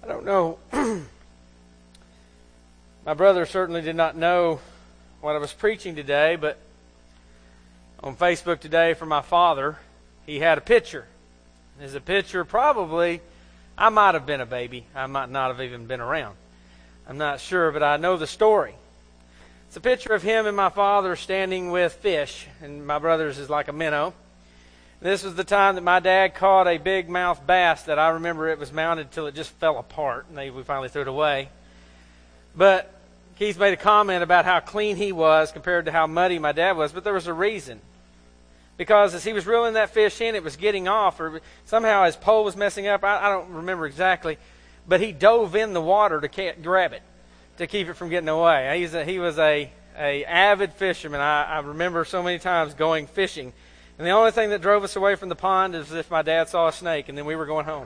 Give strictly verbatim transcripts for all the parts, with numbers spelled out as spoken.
I don't know. My brother certainly did not know what I was preaching today, but on Facebook today for my father, he had a picture. There's a picture probably, I might have been a baby. I might not have even been around. I'm not sure, but I know the story. It's a picture of him and my father standing with fish, and my brother's is like a minnow. This was the time that my dad caught a big mouth bass that I remember it was mounted till it just fell apart, and they, we finally threw it away. But Keith made a comment about how clean he was compared to how muddy my dad was, but there was a reason. Because as he was reeling that fish in, it was getting off, or somehow his pole was messing up. I, I don't remember exactly, but he dove in the water to grab it, to keep it from getting away. He's a, he was a, a avid fisherman. I, I remember so many times going fishing. And the only thing that drove us away from the pond is if my dad saw a snake, and then we were going home.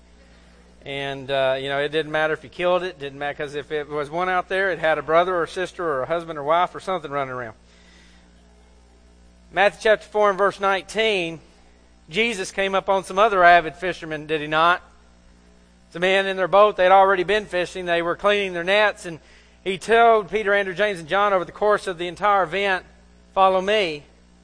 And, uh, you know, it didn't matter if you killed it. It didn't matter, because if it was one out there, it had a brother or a sister or a husband or wife or something running around. Matthew chapter four and verse nineteen, Jesus came up on some other avid fishermen, did he not? Some men in their boat, they'd already been fishing. They were cleaning their nets, and he told Peter, Andrew, James, and John over the course of the entire event, follow me,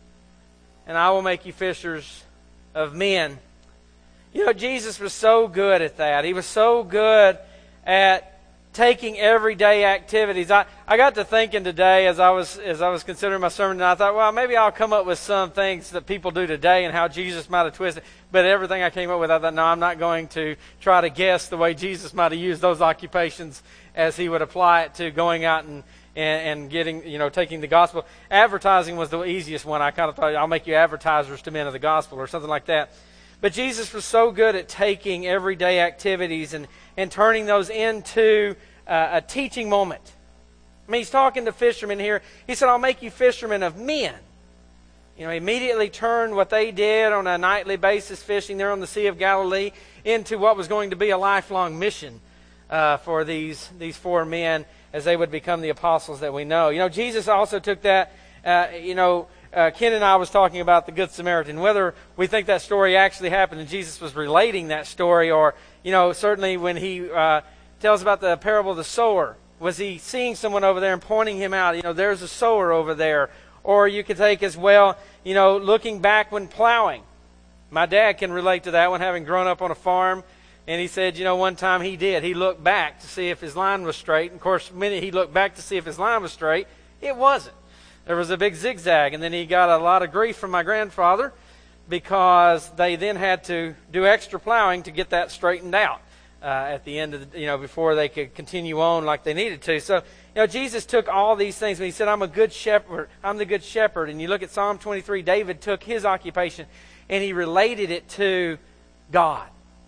and I will make you fishers of men. You know, Jesus was so good at that. He was so good at taking everyday activities. I, I got to thinking today as I was as I was considering my sermon, and I thought, well, maybe I'll come up with some things that people do today and how Jesus might have twisted. But everything I came up with, I thought, no, I'm not going to try to guess the way Jesus might have used those occupations as he would apply it to going out and And, and getting, you know, taking the gospel. Advertising was the easiest one. I kind of thought, I'll make you advertisers to men of the gospel or something like that. But Jesus was so good at taking everyday activities and, and turning those into uh, a teaching moment. I mean, he's talking to fishermen here. He said, I'll make you fishermen of men. You know, he immediately turned what they did on a nightly basis, fishing there on the Sea of Galilee, into what was going to be a lifelong mission uh, for these, these four men, as they would become the apostles that we know. You know, Jesus also took that, uh, you know, uh, Ken and I was talking about the Good Samaritan, whether we think that story actually happened and Jesus was relating that story, or, you know, certainly when he uh, tells about the parable of the sower, was he seeing someone over there and pointing him out, you know, there's a sower over there. Or you could take as well, you know, looking back when plowing. My dad can relate to that one, having grown up on a farm. And he said, you know, one time he did. He looked back to see if his line was straight. And of course, the minute he looked back to see if his line was straight, it wasn't. There was a big zigzag. And then he got a lot of grief from my grandfather because they then had to do extra plowing to get that straightened out uh, at the end of the, you know, before they could continue on like they needed to. So, you know, Jesus took all these things. When he said, I'm a good shepherd, I'm the good shepherd. And you look at Psalm twenty-three, David took his occupation and he related it to God.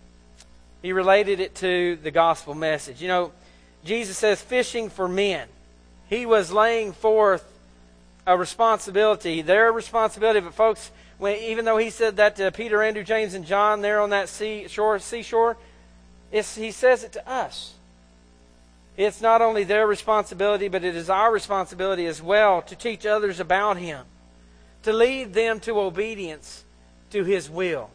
He related it to the gospel message. You know, Jesus says fishing for men. He was laying forth a responsibility, their responsibility. But folks, when, even though he said that to Peter, Andrew, James, and John there on that sea, shore, seashore, it's, he says it to us. It's not only their responsibility, but it is our responsibility as well to teach others about him, to lead them to obedience to his will,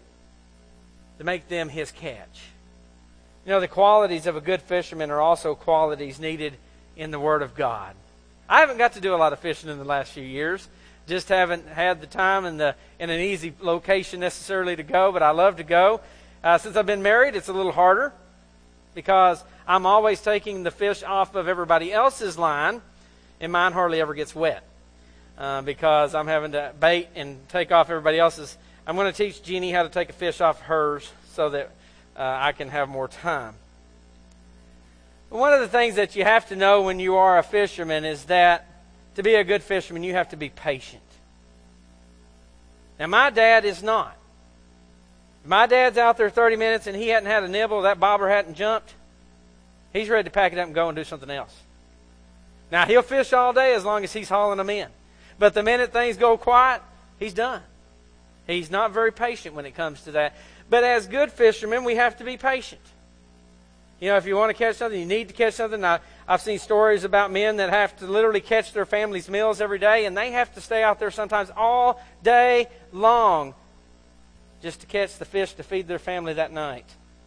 to make them his catch. You know, the qualities of a good fisherman are also qualities needed in the Word of God. I haven't got to do a lot of fishing in the last few years. Just haven't had the time and the in an easy location necessarily to go, but I love to go. Uh, since I've been married, it's a little harder because I'm always taking the fish off of everybody else's line, and mine hardly ever gets wet uh, because I'm having to bait and take off everybody else's. I'm going to teach Jeannie how to take a fish off hers so that Uh, I can have more time. One of the things that you have to know when you are a fisherman is that to be a good fisherman, you have to be patient. Now, my dad is not. If my dad's out there thirty minutes and he hadn't had a nibble, that bobber hadn't jumped, he's ready to pack it up and go and do something else. Now, he'll fish all day as long as he's hauling them in. But the minute things go quiet, he's done. He's not very patient when it comes to that. But as good fishermen, we have to be patient. You know, if you want to catch something, you need to catch something. I, I've seen stories about men that have to literally catch their family's meals every day, and they have to stay out there sometimes all day long just to catch the fish to feed their family that night.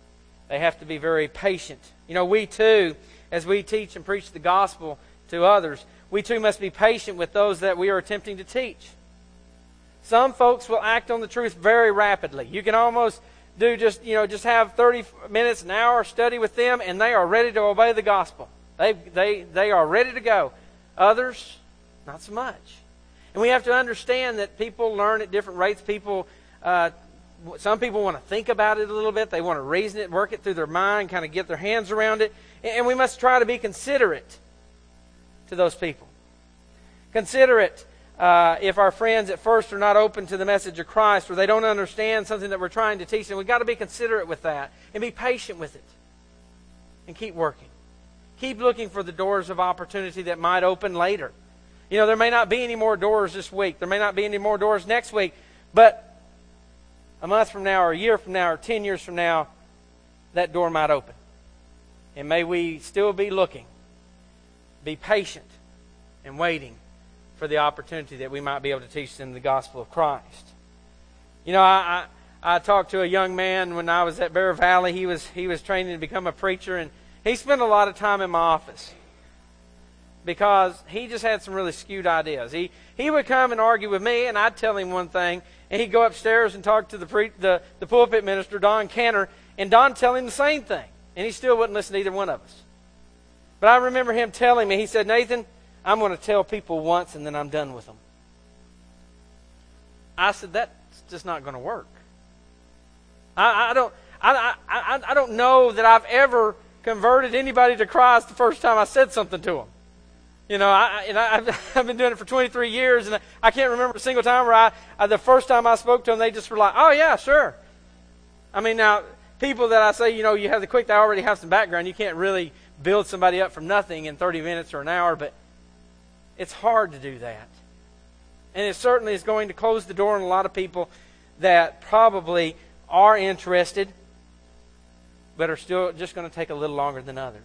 They have to be very patient. You know, we too, as we teach and preach the gospel to others, we too must be patient with those that we are attempting to teach. Some folks will act on the truth very rapidly. You can almost do just, you know, just have thirty minutes, an hour study with them, and they are ready to obey the gospel. They, they, they are ready to go. Others, not so much. And we have to understand that people learn at different rates. People, uh, some people want to think about it a little bit. They want to reason it, work it through their mind, kind of get their hands around it. And we must try to be considerate to those people. Considerate uh, if our friends at first are not open to the message of Christ, or they don't understand something that we're trying to teach them. We've got to be considerate with that and be patient with it and keep working. Keep looking for the doors of opportunity that might open later. You know, there may not be any more doors this week. There may not be any more doors next week. But a month from now, or a year from now, or ten years from now, that door might open. And may we still be looking, be patient, and waiting for the opportunity that we might be able to teach them the gospel of Christ. You know, I, I, I talked to a young man when I was at Bear Valley. He was he was training to become a preacher, and he spent a lot of time in my office because he just had some really skewed ideas. He he would come and argue with me, and I'd tell him one thing, and he'd go upstairs and talk to the pre, the, the pulpit minister, Don Cantor, and Don would tell him the same thing, and he still wouldn't listen to either one of us. But I remember him telling me, he said, "Nathan, I'm going to tell people once, and then I'm done with them." I said, "That's just not going to work." I, I don't I, I, I don't know that I've ever converted anybody to Christ the first time I said something to them. You know, I, and I, I've, I've been doing it for twenty-three years, and I can't remember a single time where I, I, the first time I spoke to them, they just were like, "Oh, yeah, sure." I mean, now, people that I say, you know, you have the quick, they already have some background. You can't really build somebody up from nothing in thirty minutes or an hour, but it's hard to do that. And it certainly is going to close the door on a lot of people that probably are interested, but are still just going to take a little longer than others.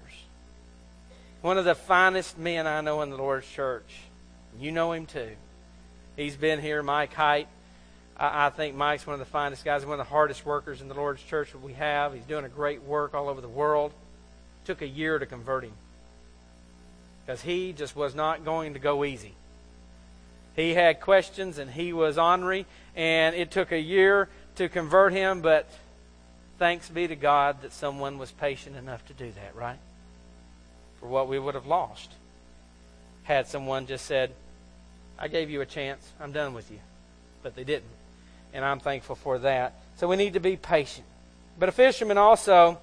One of the finest men I know in the Lord's church, you know him too. He's been here, Mike Height. I, I think Mike's one of the finest guys, one of the hardest workers in the Lord's church that we have. He's doing a great work all over the world. It took a year to convert him because he just was not going to go easy. He had questions and he was ornery, and it took a year to convert him, but thanks be to God that someone was patient enough to do that, right? For what we would have lost had someone just said, "I gave you a chance, I'm done with you." But they didn't. And I'm thankful for that. So we need to be patient. But a fisherman also,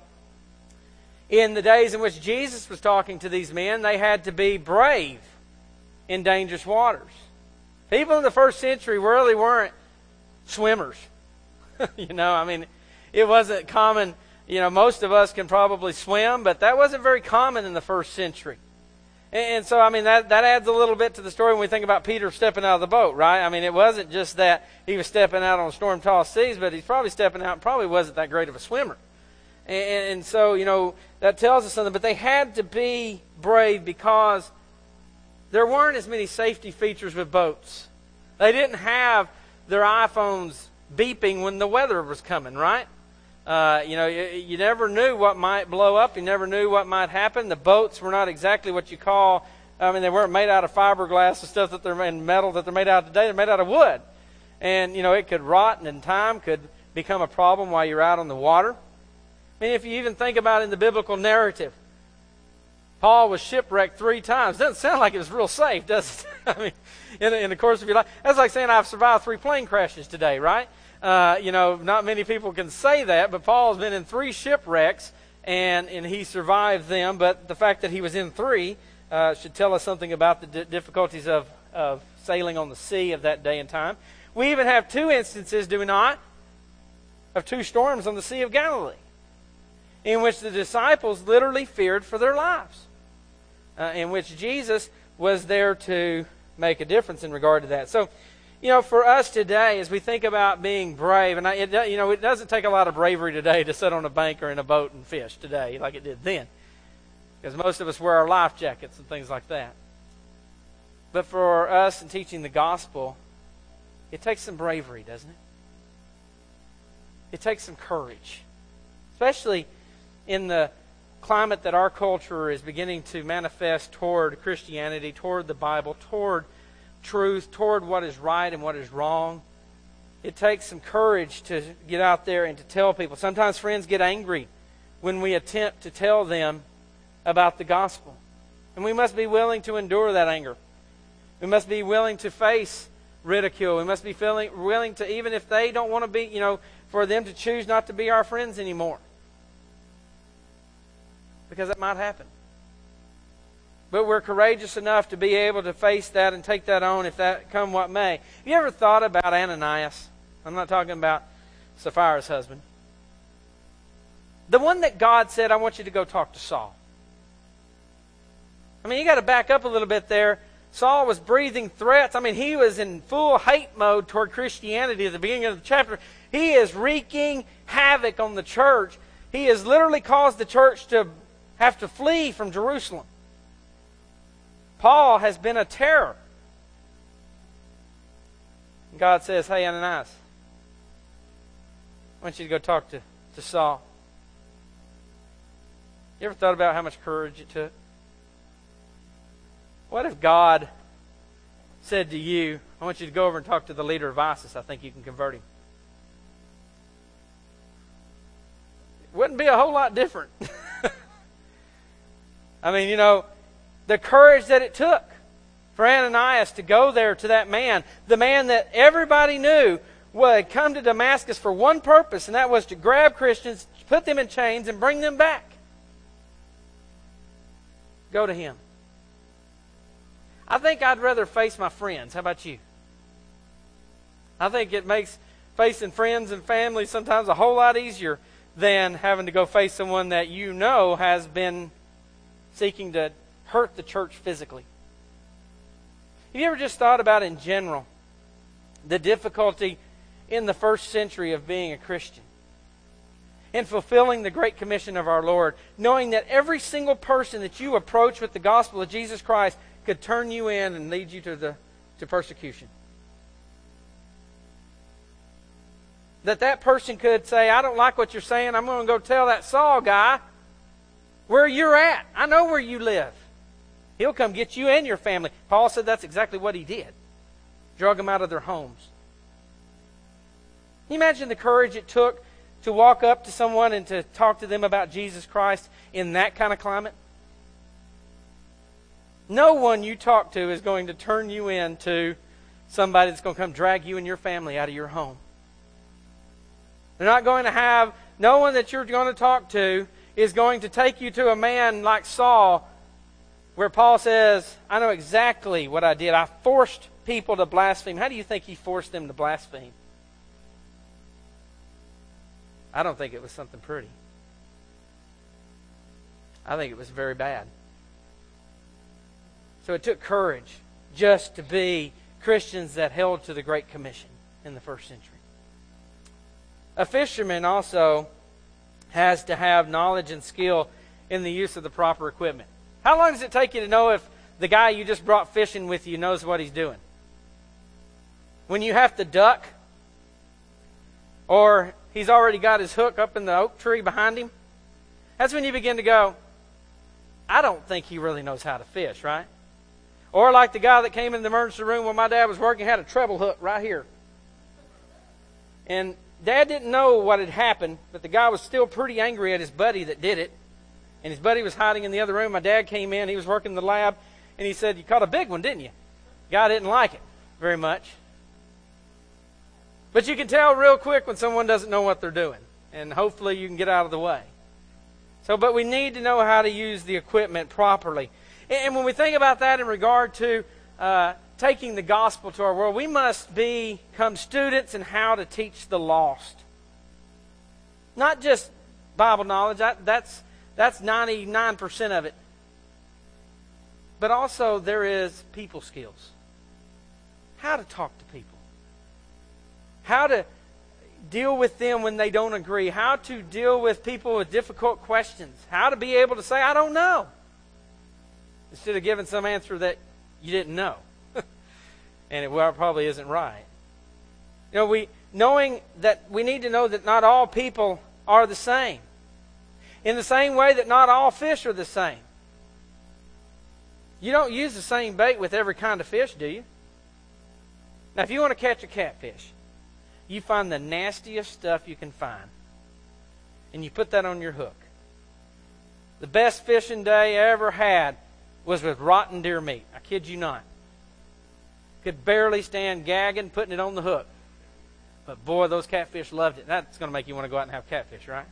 in the days in which Jesus was talking to these men, they had to be brave in dangerous waters. People in the first century really weren't swimmers. You know, I mean, it wasn't common. You know, most of us can probably swim, but that wasn't very common in the first century. And, and so, I mean, that, that adds a little bit to the story when we think about Peter stepping out of the boat, right? I mean, it wasn't just that he was stepping out on storm-tossed seas, but he's probably stepping out and probably wasn't that great of a swimmer. And, and so, you know, that tells us something. But they had to be brave because there weren't as many safety features with boats. They didn't have their iPhones beeping when the weather was coming, right? Uh, you know, you, you never knew what might blow up. You never knew what might happen. The boats were not exactly what you call, I mean, they weren't made out of fiberglass and stuff that they're and metal that they're made out of today. They're made out of wood. And, you know, it could rot, and in time could become a problem while you're out on the water. I mean, if you even think about it in the biblical narrative, Paul was shipwrecked three times. Doesn't sound like it was real safe, does it? I mean, in, in the course of your life. That's like saying I've survived three plane crashes today, right? Uh, you know, not many people can say that, but Paul's been in three shipwrecks, and, and he survived them. But the fact that he was in three uh, should tell us something about the d- difficulties of, of sailing on the sea of that day and time. We even have two instances, do we not, of two storms on the Sea of Galilee, in which the disciples literally feared for their lives, uh, in which Jesus was there to make a difference in regard to that. So, you know, for us today, as we think about being brave, and I, it, you know, it doesn't take a lot of bravery today to sit on a bank or in a boat and fish today like it did then, because most of us wear our life jackets and things like that. But for us in teaching the gospel, it takes some bravery, doesn't it? It takes some courage, especially in the climate that our culture is beginning to manifest toward Christianity, toward the Bible, toward truth, toward what is right and what is wrong, it takes some courage to get out there and to tell people. Sometimes friends get angry when we attempt to tell them about the gospel. And we must be willing to endure that anger. We must be willing to face ridicule. We must be feeling, willing to, even if they don't want to be, you know, for them to choose not to be our friends anymore. Because that might happen. But we're courageous enough to be able to face that and take that on if that come what may. Have you ever thought about Ananias? I'm not talking about Sapphira's husband. The one that God said, I want you to go talk to Saul. I mean, you got to back up a little bit there. Saul was breathing threats. I mean, he was in full hate mode toward Christianity at the beginning of the chapter. He is wreaking havoc on the church. He has literally caused the church to have to flee from Jerusalem. Paul has been a terror. God says, hey, Ananias, I want you to go talk to, to Saul. You ever thought about how much courage it took? What if God said to you, I want you to go over and talk to the leader of ISIS. I think you can convert him. It wouldn't be a whole lot different. I mean, you know, the courage that it took for Ananias to go there to that man, the man that everybody knew would come to Damascus for one purpose, and that was to grab Christians, put them in chains, and bring them back. Go to him. I think I'd rather face my friends. How about you? I think it makes facing friends and family sometimes a whole lot easier than having to go face someone that you know has been seeking to hurt the church physically. Have you ever just thought about in general the difficulty in the first century of being a Christian? In fulfilling the Great Commission of our Lord, knowing that every single person that you approach with the gospel of Jesus Christ could turn you in and lead you to the to persecution. That that person could say, I don't like what you're saying. I'm going to go tell that Saul guy where you're at. I know where you live. He'll come get you and your family. Paul said that's exactly what he did. Drug them out of their homes. Can you imagine the courage it took to walk up to someone and to talk to them about Jesus Christ in that kind of climate? No one you talk to is going to turn you into somebody that's going to come drag you and your family out of your home. They're not going to have, no one that you're going to talk to is going to take you to a man like Saul, where Paul says, I know exactly what I did. I forced people to blaspheme. How do you think he forced them to blaspheme? I don't think it was something pretty. I think it was very bad. So it took courage just to be Christians that held to the Great Commission in the first century. A fisherman also has to have knowledge and skill in the use of the proper equipment. How long does it take you to know if the guy you just brought fishing with you knows what he's doing? When you have to duck, or he's already got his hook up in the oak tree behind him, that's when you begin to go, I don't think he really knows how to fish, right? Or like the guy that came in the emergency room when my dad was working, had a treble hook right here. And Dad didn't know what had happened, but the guy was still pretty angry at his buddy that did it. And his buddy was hiding in the other room. My dad came in, he was working in the lab, and he said, you caught a big one, didn't you? The guy didn't like it very much. But you can tell real quick when someone doesn't know what they're doing. And hopefully you can get out of the way. So, but we need to know how to use the equipment properly. And when we think about that in regard to uh, taking the gospel to our world, we must become students in how to teach the lost. Not just Bible knowledge, that, that's, that's ninety-nine percent of it. But also there is people skills. How to talk to people. How to deal with them when they don't agree. How to deal with people with difficult questions. How to be able to say, I don't know, instead of giving some answer that you didn't know. And it well, probably isn't right. You know, we knowing that we need to know that not all people are the same. In the same way that not all fish are the same. You don't use the same bait with every kind of fish, do you? Now, if you want to catch a catfish, you find the nastiest stuff you can find, and you put that on your hook. The best fishing day I ever had was with rotten deer meat. I kid you not. Could barely stand gagging, putting it on the hook. But boy, those catfish loved it. That's going to make you want to go out and have catfish, right?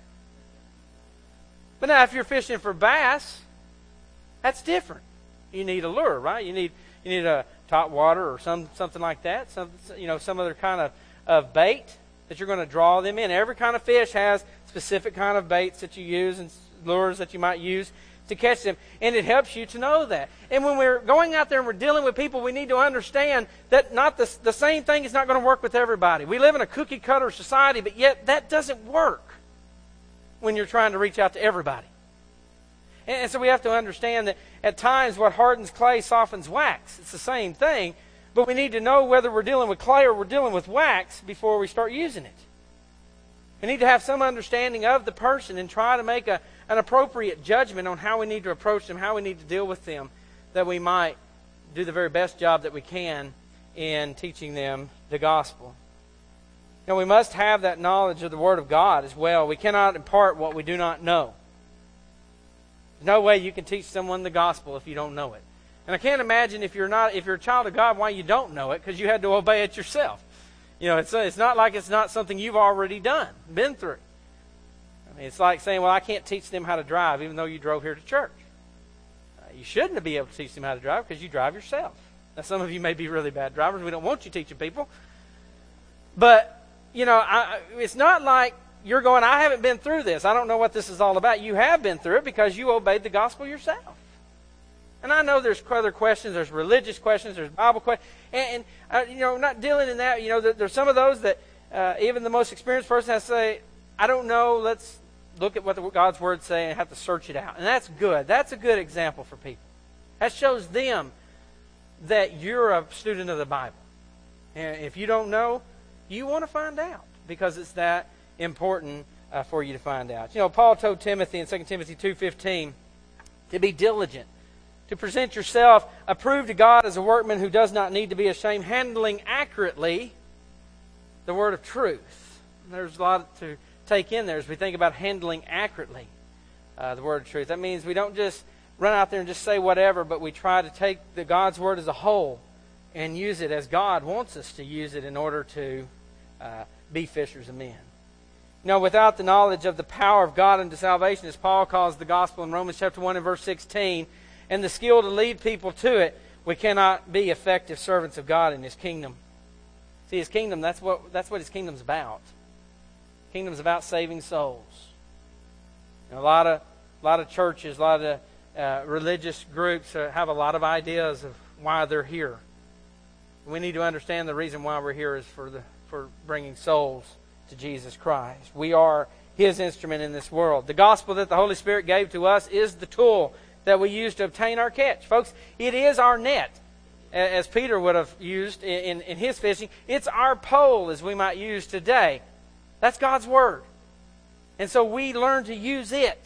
But now, if you're fishing for bass, that's different. You need a lure, right? You need you need a top water or some something like that. Some you know some other kind of, of bait that you're going to draw them in. Every kind of fish has specific kind of baits that you use and lures that you might use to catch them. And it helps you to know that. And when we're going out there and we're dealing with people, we need to understand that not the, the same thing is not going to work with everybody. We live in a cookie cutter society, but yet that doesn't work when you're trying to reach out to everybody. And, and so we have to understand that at times what hardens clay softens wax. It's the same thing, but we need to know whether we're dealing with clay or we're dealing with wax before we start using it. We need to have some understanding of the person and try to make a, an appropriate judgment on how we need to approach them, how we need to deal with them, that we might do the very best job that we can in teaching them the gospel. Now, we must have that knowledge of the Word of God as well. We cannot impart what we do not know. There's no way you can teach someone the gospel if you don't know it. And I can't imagine if you're not, if you're a child of God, why you don't know it, because you had to obey it yourself. You know, it's it's not like it's not something you've already done, been through. I mean, it's like saying, well, I can't teach them how to drive, even though you drove here to church. Uh, you shouldn't be able to teach them how to drive because you drive yourself. Now, some of you may be really bad drivers. We don't want you teaching people. But, you know, I, it's not like you're going, I haven't been through this. I don't know what this is all about. You have been through it because you obeyed the gospel yourself. And I know there's other questions, there's religious questions, there's Bible questions, and, and uh, you know, not dealing in that. You know, there, there's some of those that uh, even the most experienced person has to say, I don't know, let's look at what the, God's Word say and have to search it out. And that's good. That's a good example for people. That shows them that you're a student of the Bible. And if you don't know, you want to find out because it's that important uh, for you to find out. You know, Paul told Timothy in Second Timothy two fifteen to be diligent, to present yourself approved to God as a workman who does not need to be ashamed, handling accurately the word of truth. There's a lot to take in there as we think about handling accurately uh, the word of truth. That means we don't just run out there and just say whatever, but we try to take the God's word as a whole and use it as God wants us to use it in order to uh, be fishers of men. You know, without the knowledge of the power of God unto salvation, as Paul calls the gospel in Romans chapter one and verse sixteen, and the skill to lead people to it, we cannot be effective servants of God in His kingdom. See, His kingdom, that's what that's what His kingdom's about. Kingdom's about saving souls. And a lot of a lot of churches, a lot of uh, religious groups uh, have a lot of ideas of why they're here. We need to understand the reason why we're here is for the for bringing souls to Jesus Christ. We are His instrument in this world. The gospel that the Holy Spirit gave to us is the tool that we use to obtain our catch. Folks, it is our net, as Peter would have used in, in his fishing. It's our pole, as we might use today. That's God's Word. And so we learn to use it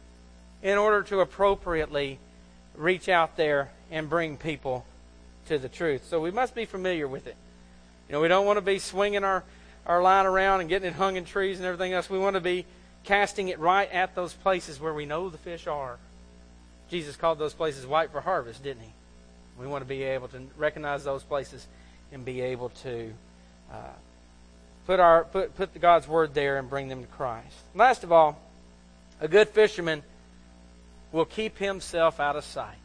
in order to appropriately reach out there and bring people to the truth. So we must be familiar with it. You know, we don't want to be swinging our, our line around and getting it hung in trees and everything else. We want to be casting it right at those places where we know the fish are. Jesus called those places white for harvest, didn't He? We want to be able to recognize those places and be able to uh, put our put put the God's Word there and bring them to Christ. Last of all, a good fisherman will keep himself out of sight.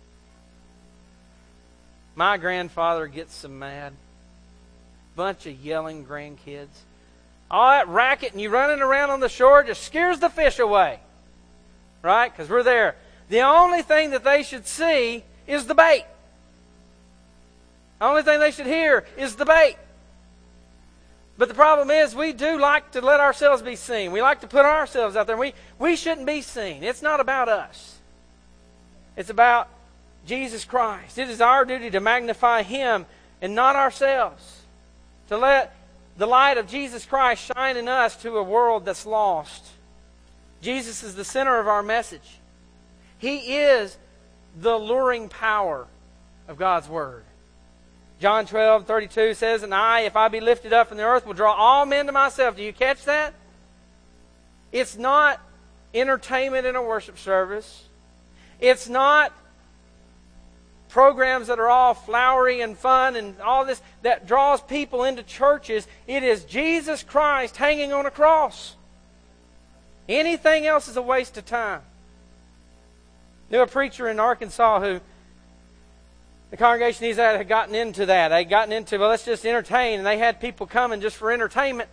My grandfather gets so mad. Bunch of yelling grandkids. All that racket and you running around on the shore just scares the fish away. Right? Because we're there. The only thing that they should see is the bait. The only thing they should hear is the bait. But the problem is we do like to let ourselves be seen. We like to put ourselves out there. We, we shouldn't be seen. It's not about us. It's about Jesus Christ. It is our duty to magnify Him and not ourselves. To let the light of Jesus Christ shine in us to a world that's lost. Jesus is the center of our message. He is the luring power of God's Word. John twelve thirty-two says, "And I, if I be lifted up from the earth, will draw all men to myself." Do you catch that? It's not entertainment in a worship service. It's not programs that are all flowery and fun and all this that draws people into churches. It is Jesus Christ hanging on a cross. Anything else is a waste of time. I knew a preacher in Arkansas who the congregation he's at had gotten into that. They had gotten into, well, let's just entertain. And they had people coming just for entertainment.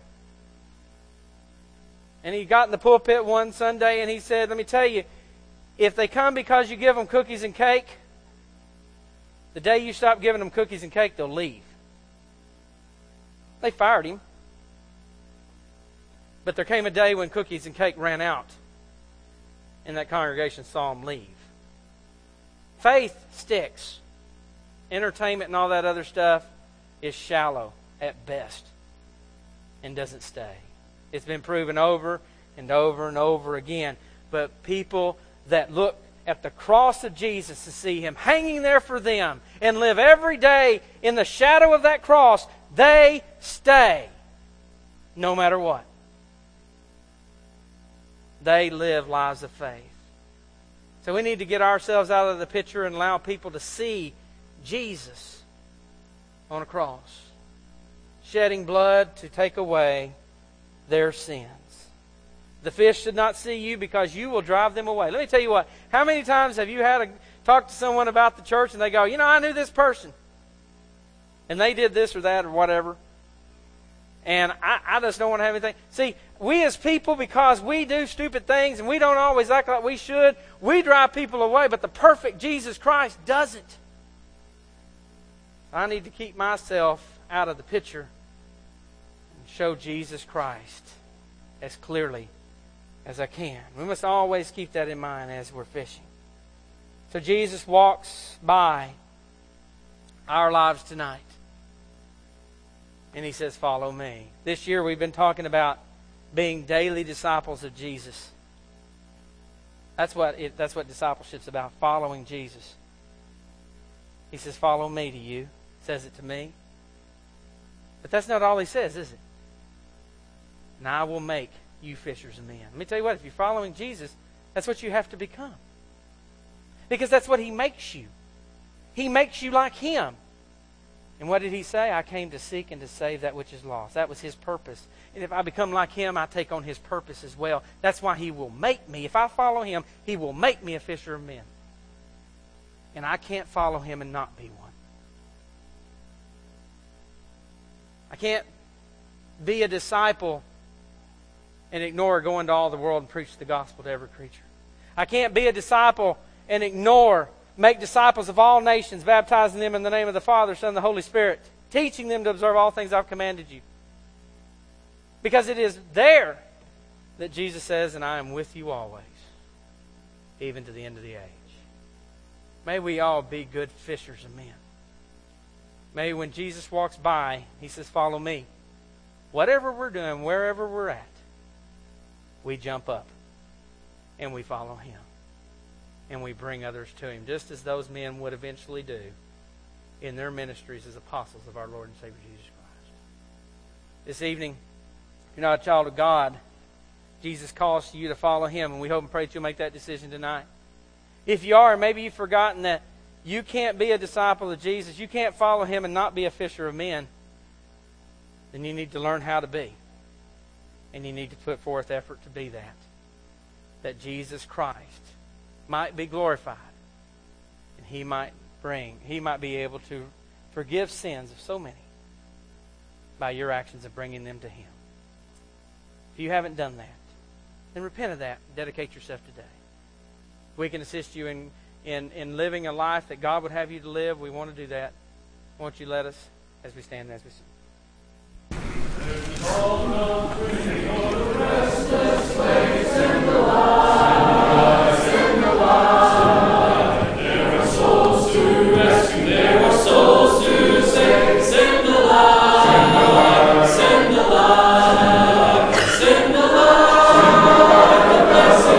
And he got in the pulpit one Sunday and he said, let me tell you, if they come because you give them cookies and cake, the day you stop giving them cookies and cake, they'll leave. They fired him. But there came a day when cookies and cake ran out. And that congregation saw him leave. Faith sticks. Entertainment and all that other stuff is shallow at best and doesn't stay. It's been proven over and over and over again. But people that look at the cross of Jesus to see Him hanging there for them and live every day in the shadow of that cross, they stay no matter what. They live lives of faith. So we need to get ourselves out of the picture and allow people to see Jesus on a cross, shedding blood to take away their sins. The fish should not see you because you will drive them away. Let me tell you what, how many times have you had a talk to someone about the church and they go, you know, I knew this person and they did this or that or whatever, and I, I just don't want to have anything. See, we as people, because we do stupid things and we don't always act like we should, we drive people away, but the perfect Jesus Christ doesn't. I need to keep myself out of the picture and show Jesus Christ as clearly as I can. We must always keep that in mind as we're fishing. So Jesus walks by our lives tonight. And He says, follow me. This year we've been talking about being daily disciples of Jesus. That's what it, that's what discipleship's about, following Jesus. He says, follow me to you. Says it to me. But that's not all He says, is it? And I will make you fishers of men. Let me tell you what, if you're following Jesus, that's what you have to become. Because that's what He makes you. He makes you like Him. And what did He say? I came to seek and to save that which is lost. That was His purpose. And if I become like Him, I take on His purpose as well. That's why He will make me. If I follow Him, He will make me a fisher of men. And I can't follow Him and not be one. I can't be a disciple and ignore going to all the world and preach the gospel to every creature. I can't be a disciple and ignore, make disciples of all nations, baptizing them in the name of the Father, Son, and the Holy Spirit, teaching them to observe all things I've commanded you. Because it is there that Jesus says, and I am with you always, even to the end of the age. May we all be good fishers of men. May when Jesus walks by, He says, follow me. Whatever we're doing, wherever we're at, we jump up and we follow Him. And we bring others to Him, just as those men would eventually do in their ministries as apostles of our Lord and Savior Jesus Christ. This evening, if you're not a child of God, Jesus calls you to follow Him, and we hope and pray that you'll make that decision tonight. If you are, maybe you've forgotten that you can't be a disciple of Jesus, you can't follow Him and not be a fisher of men, then you need to learn how to be. And you need to put forth effort to be that. That Jesus Christ might be glorified. And He might bring, He might be able to forgive sins of so many by your actions of bringing them to Him. If you haven't done that, then repent of that and dedicate yourself today. We can assist you in In, in living a life that God would have you to live. We want to do that. Won't you let us as we stand and as we sing? Restless waves in the light, in the light. There are souls to rescue, there are souls to save. Send the light, send the light, send the light, send the light, the blessed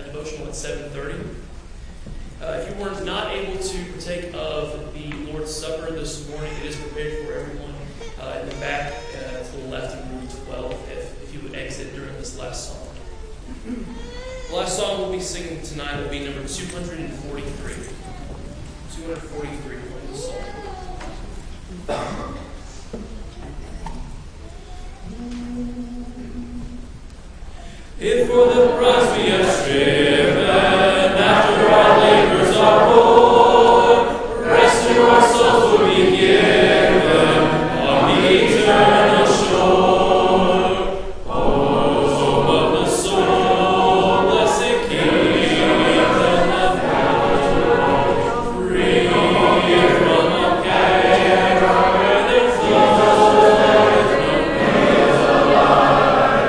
devotional at seven thirty. Uh, if you were not able to partake of the Lord's Supper this morning, it is prepared for everyone uh, in the back uh, to the left in room twelve, if, if you would exit during this last song. The last song we'll be singing tonight will be number two hundred forty-three. two hundred forty-three on the song. If for the prize we have striven, after our labors are o'er, rest to our souls will be given on the eternal shore. Oh, hope of the soul, blessed kingdom of heaven, free from all care, where there flows no pain of life.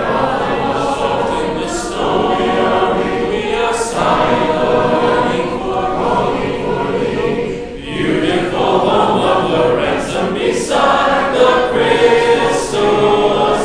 Beside the crystal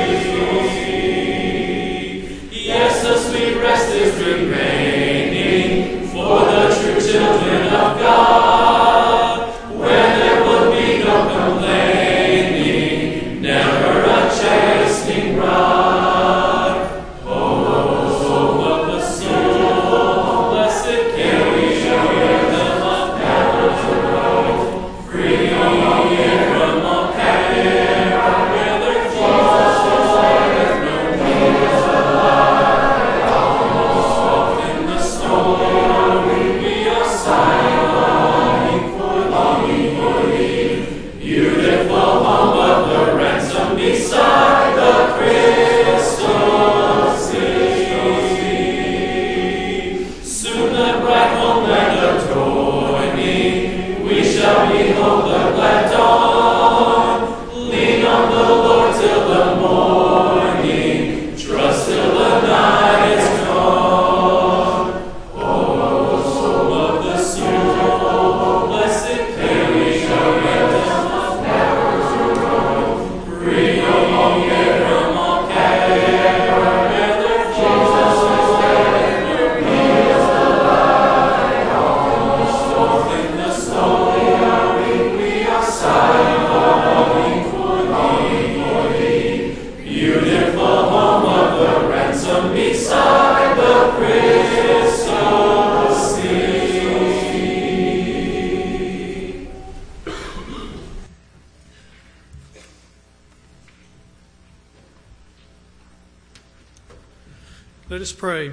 sea, yes, a sweet rest is remaining for the true children of God, where there would be no complaining, never a chastening rod. Oh, hope of the soul, blessed kingdom of heaven, free from all care, whether Jesus or no peace of life, almost in the storm, we are silent, longing for thee, beautiful home of the ransom beside the crystal sea. Soon the bright homeland adorning, we shall behold the glad dawn. Lean on the Lord till the morning, trust till the night is gone. Oh, soul of the soul, blessed kingdom of heaven, free from all care, whether Jesus is dead, your peace of life, almost in the snow. We are silent, longing for thee, beautiful home of the ransom beside the crystal sea. Let us pray.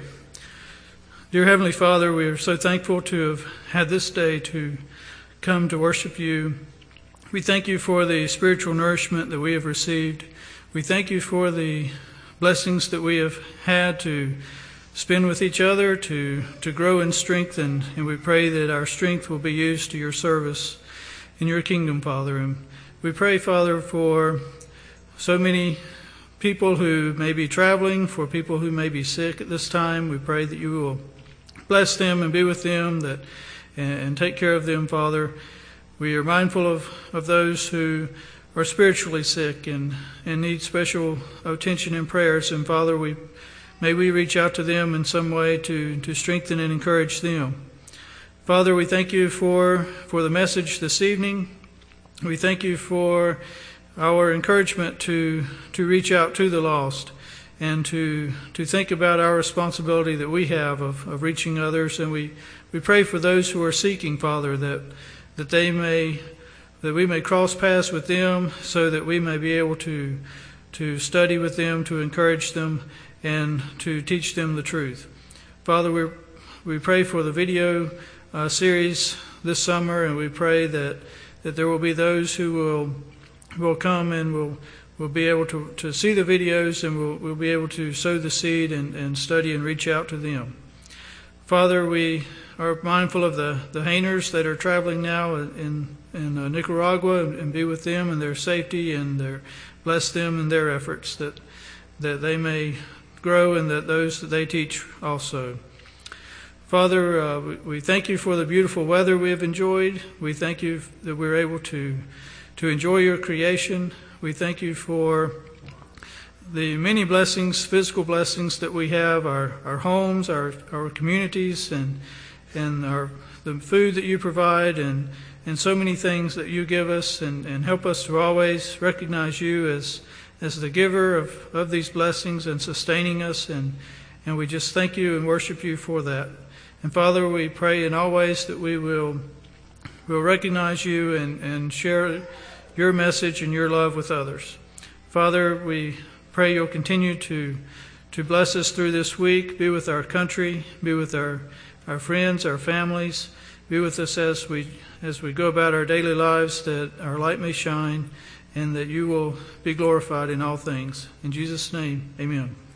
Dear Heavenly Father, we are so thankful to have had this day to come to worship you. We thank you for the spiritual nourishment that we have received. We thank you for the blessings that we have had to spend with each other, to, to grow in strength, and, and we pray that our strength will be used to your service in your kingdom, Father. And we pray, Father, for so many people who may be traveling, for people who may be sick at this time. We pray that you will bless them and be with them, that and, and take care of them, Father. We are mindful of, of those who are spiritually sick and, and need special attention and prayers. And Father, we may we reach out to them in some way to, to strengthen and encourage them. Father, we thank you for, for the message this evening. We thank you for our encouragement to, to reach out to the lost and to, to think about our responsibility that we have of, of reaching others. And we, we pray for those who are seeking, Father, that that they may, that we may cross paths with them, so that we may be able to to study with them, to encourage them, and to teach them the truth. Father, we we pray for the video uh, series this summer, and we pray that that there will be those who will will come and will will be able to, to see the videos, and will will be able to sow the seed and, and study and reach out to them. Father, we are mindful of the, the Hainers that are traveling now in, in uh, Nicaragua, and, and be with them and their safety, and their, bless them in their efforts, that that they may grow, and that those that they teach also. Father, uh, we, we thank you for the beautiful weather we have enjoyed. We thank you that we're able to, to enjoy your creation. We thank you for the many blessings, physical blessings that we have, our, our homes, our, our communities, and and our the food that you provide, and, and so many things that you give us, and, and help us to always recognize you as as the giver of, of these blessings and sustaining us, and and we just thank you and worship you for that. And Father, we pray in all ways that we will will recognize you and, and share your message and your love with others. Father, we pray you'll continue to to bless us through this week, be with our country, be with our, our friends, our families, be with us as we as we go about our daily lives, that our light may shine and that you will be glorified in all things. In Jesus' name, amen.